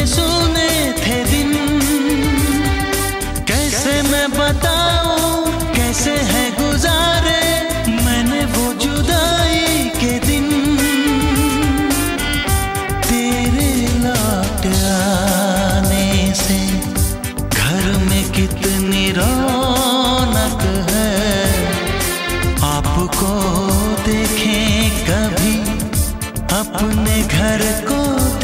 सुने थे दिन, कैसे मैं बताऊं कैसे है गुजारे मैंने वो जुदाई के दिन। तेरे लौट आने से घर में कितनी रौनक है, आपको देखें कभी अपने घर को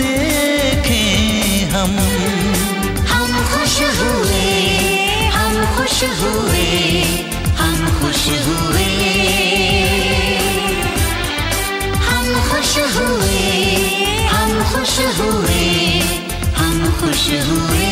देखें हम खुश हुए, हम खुश हुए, हम खुश हुए, हम खुश हुए, हम खुश हुए, हम खुश हुए।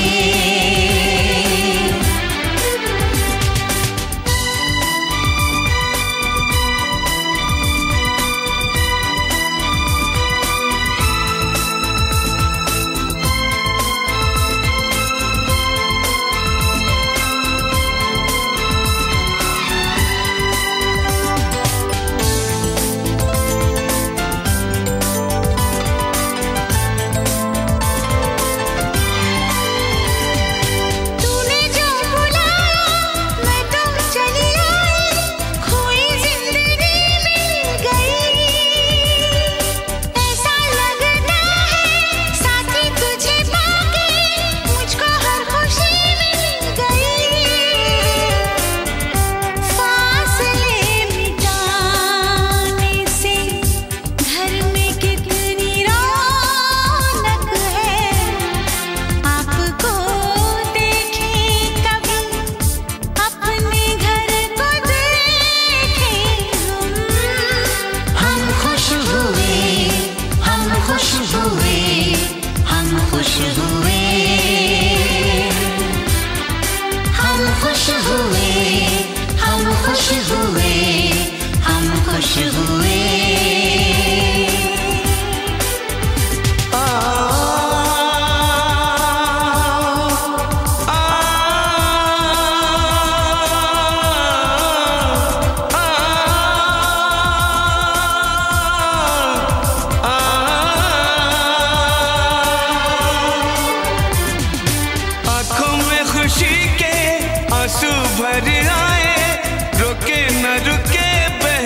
आंसू भर आए, रुके न रुके बह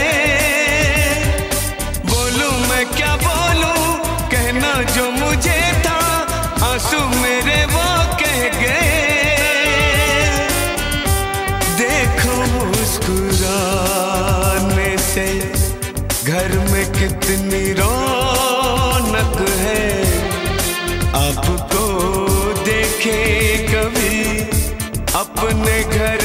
गए। बोलूं मैं क्या बोलूं, कहना जो मुझे था, आंसू मेरे वो कह गए। देखो मुस्कुराने से घर में कितनी रौनक है, आपको देखे कभी अपने घर